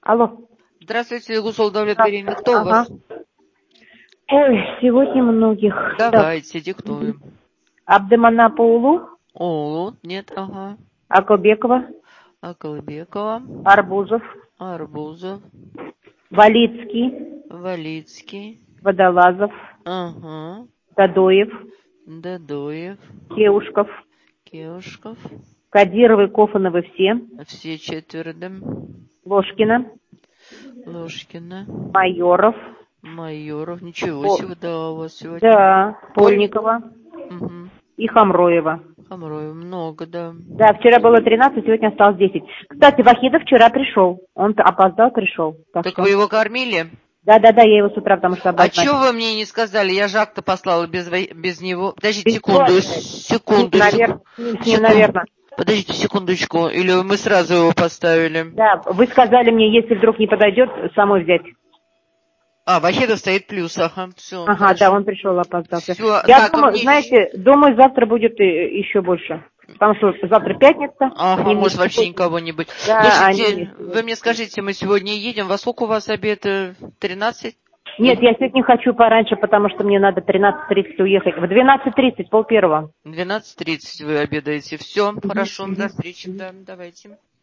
Алло. Здравствуйте, Гусол удовлетворение. Кто у вас? Ой, сегодня многих. Давайте, диктуем. Абдеманапоулу, Нет, ага. Акобекова, Акалбекова, Арбузов, Арбузов, Валицкий, Валицкий, Водолазов, ага, Дадоев, Дадоев, Кеушков, Кеушков, Кадировы, Кофановы все четверо, да? Ложкина, Ложкина, Майоров, ничего себе, да, у вас сегодня. Да, Польникова Угу. и Хамроева. Хамроева, много, да. Да, вчера было 13, сегодня осталось 10. Кстати, Вахидов вчера пришел. Он опоздал, пришел. Так вы его кормили? Да, я его с утра, потому что А чего вы мне не сказали? Я же акта послала без него. Подождите секунду. С ним, наверное. Подождите секундочку. Или мы сразу его поставили? Да, вы сказали мне, если вдруг не подойдет, самой взять. Вахидов стоит плюс, ага, все. Ага, хорошо. Да, он пришел, опоздал. Всё, Я думаю, знаете, думаю, завтра будет еще больше. Потому что завтра пятница. Ага, может вообще никого не быть. Да, Слушайте, вы мне скажите, мы сегодня едем, во сколько у вас обед? 13? Нет, я сегодня хочу пораньше, потому что мне надо 13:30 уехать. В 12:30, 12:30. 12:30 вы обедаете. Все, хорошо, до встречи, да, давайте.